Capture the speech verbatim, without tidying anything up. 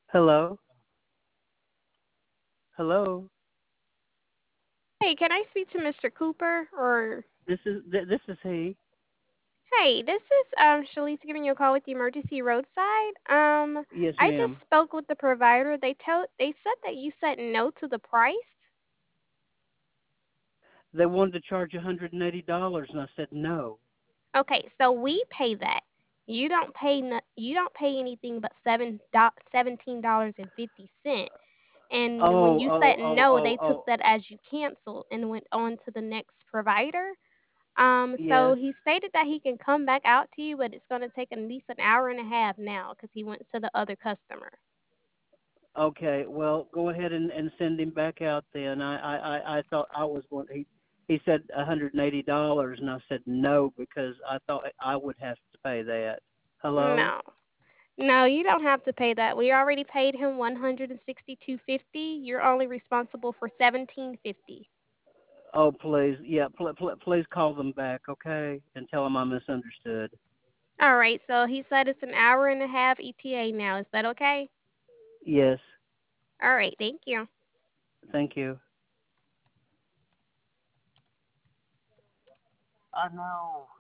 Hello? Hello? Hey, can I speak to Mister Cooper? Or This is th- this is he. hey, this is um Shalise giving you a call with the emergency roadside. Um, Yes, I just ma'am. spoke with the provider. They tell they said that you said no to the price. They wanted to charge one hundred eighty dollars and I said no. Okay, so we pay that. You don't pay no, you don't pay anything but seven do, seventeen dollars and fifty cent. And when Oh, you oh, said oh, no, oh, they took oh. that as you canceled and went on to the next provider. Um, so Yes. he stated that he can come back out to you, but it's going to take at least an hour and a half now because he went to the other customer. Okay. Well, go ahead and, and send him back out then. I, I, I I thought I was going he he said one hundred eighty dollars and I said no because I thought I would have to pay that. Hello? No, no, you don't have to pay that. We already paid him one hundred and sixty-two fifty. You're only responsible for seventeen fifty. Oh, please. Yeah, pl- pl- please call them back, okay? And tell them I misunderstood. All right, so he said it's an hour and a half E T A now. Is that okay? Yes. All right, thank you. Thank you. I know.